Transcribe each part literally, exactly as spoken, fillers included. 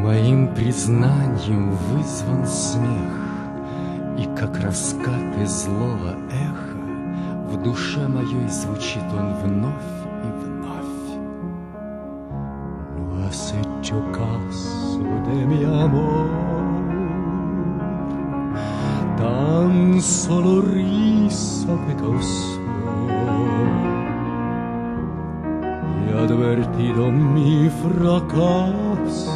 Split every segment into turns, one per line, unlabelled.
Моим признанием вызван смех, и как раскаты злого эха в душе моей звучит он вновь и vновь. No has hecho caso de mi amor, tan solo risa te causó, y advertido mi fracaso,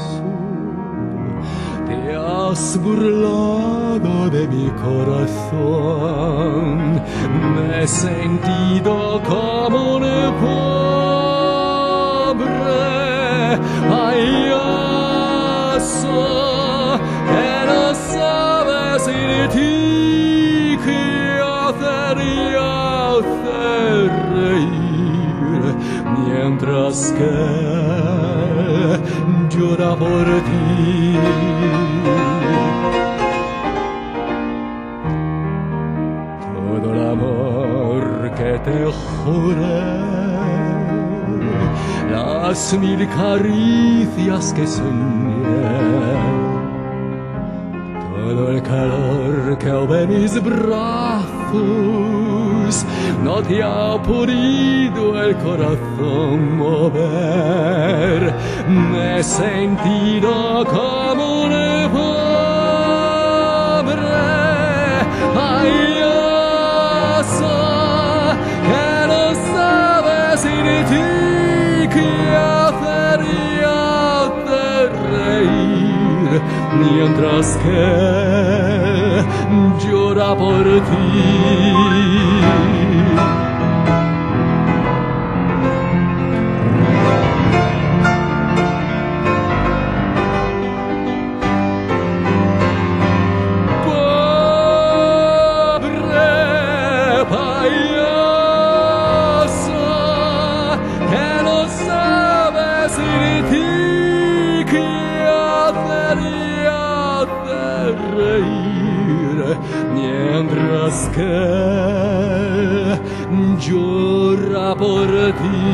te has burlado de mi corazón. Me he sentido como un pobre payaso que no sabe sin ti qué hacer y hacer reír, mientras que llora por ti. Todo el amor que te juré, las mil caricias que soñé, todo el calor que hube en mis brazos, no te ha podido el corazón mover. Me he sentido como un pobre payaso que no sabe sin ti qué hacer y hacer reír, mientras que llora por ti. Mientras que llora por ti.